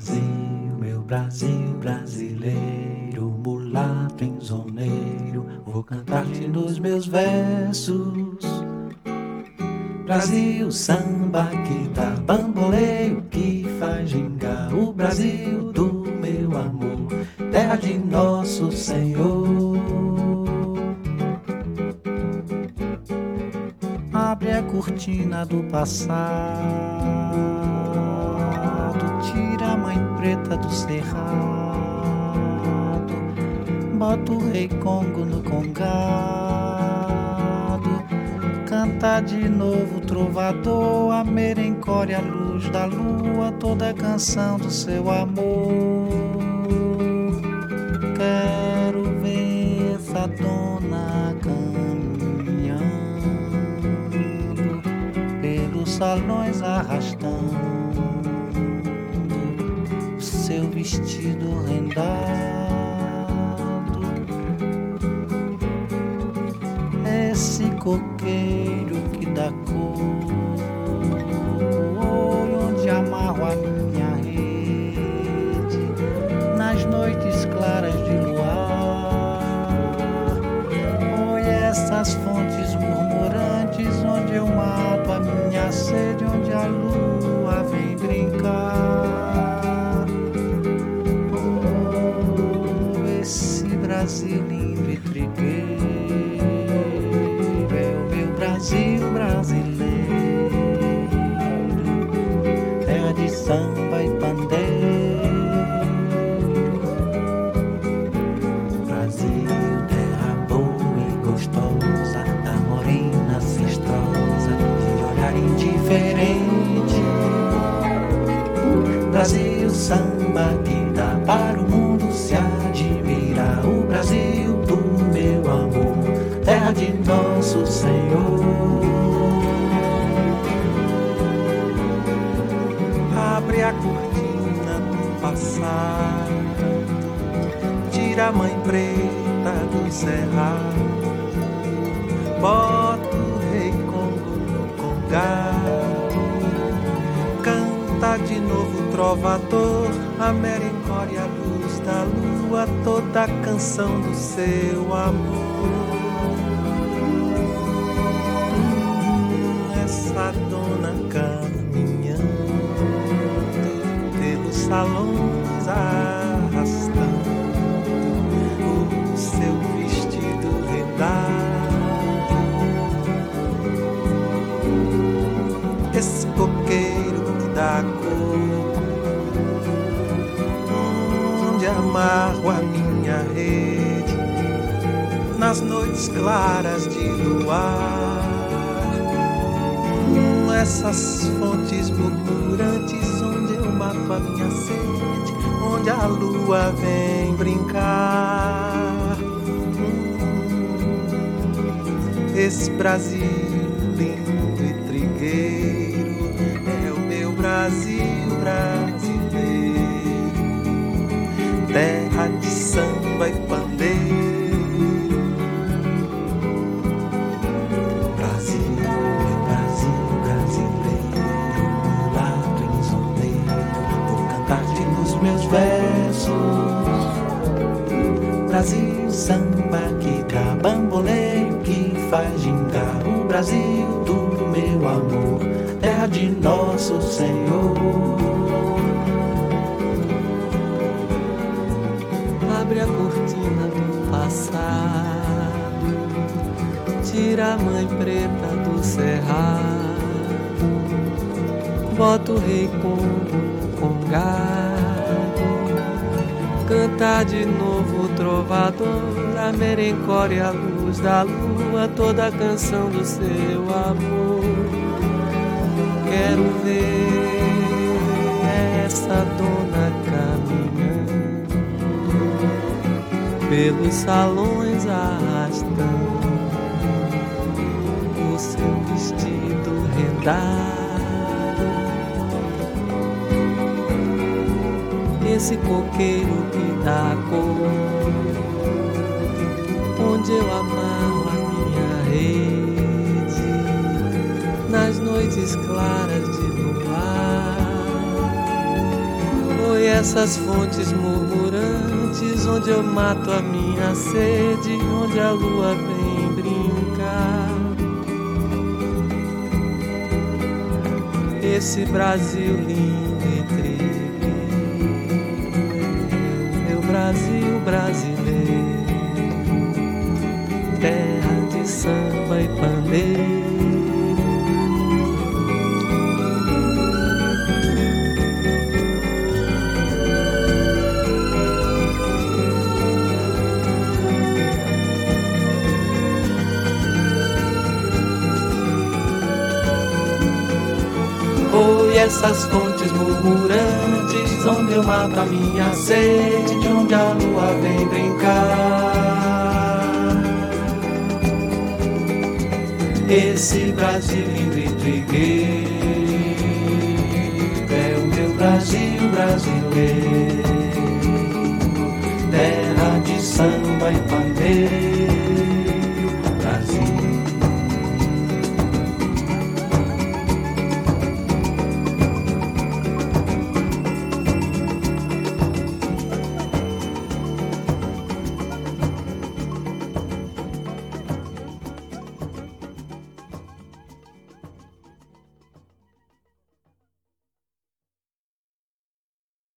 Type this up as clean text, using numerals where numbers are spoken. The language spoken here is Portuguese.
meu Brasil brasileiro, mulato enzoneiro, vou cantar-te nos meus versos. Brasil, samba que dá bamboleio, que faz gingar o Brasil do meu amor, terra de nosso Senhor. Abre a cortina do passado, tira a mãe preta do cerrado, bota o rei Congo no congado, canta de novo o trovador, a merencória, a luz da lua, toda a canção do seu amor. Quero ver essa dona caminhando pelos salões, arrastando o seu vestido rendado. Esse coqueiro que dá cor, onde amarro a minha rede nas noites claras de luar. Oi, essas fontes murmurantes onde eu mato a minha sede, onde a lua vem brincar. Oh, esse Brasil lindo e trigueiro, Brasil brasileiro, terra de samba e pandeiro. Brasil, terra boa e gostosa, da morena cistrosa, de olhar indiferente. Brasil, samba que dá para o mundo se admirar. O Brasil do meu amor, terra de nosso Senhor. Abre a cortina do passado, tira a mãe preta do cerrado, bota o rei Congo no congado, canta de novo o trovador, a merencória, a luz da lua, toda a canção do seu amor. Essa dona caminhando pelos salões, arrastando o seu vestido rendado. Esse coqueiro que dá cor, onde amarro a minha rede nas noites claras de luar. Essas fontes murmurantes onde eu mato a minha sede, onde a lua vem brincar. Esse Brasil lindo e trigueiro é o meu Brasil brasileiro, terra de samba e pandeiro. Meus versos, Brasil, samba que dá bamboleio, que faz gingar o Brasil do meu amor, terra de nosso Senhor. Abre a cortina do passado, tira a mãe preta do cerrado, bota o rei Congo no congado, canta de novo o trovador, a merencória, a luz da lua, toda a canção do seu amor. Quero ver essa dona caminhando pelos salões, arrastando o seu vestido rendado. Esse coqueiro que dá cor, onde eu amarro a minha rede nas noites claras de luar. Foi essas fontes murmurantes, onde eu mato a minha sede, onde a lua vem brincar. Esse Brasil lindo e trigueiro, meu Brasil brasileiro, terra de samba e pandeiro. Oi, essas fontes murmurantes, onde eu mato a minha sede, onde a lua vem brincar. Esse Brasil lindo e trigueiro é o meu Brasil brasileiro, terra de samba e pandeiro.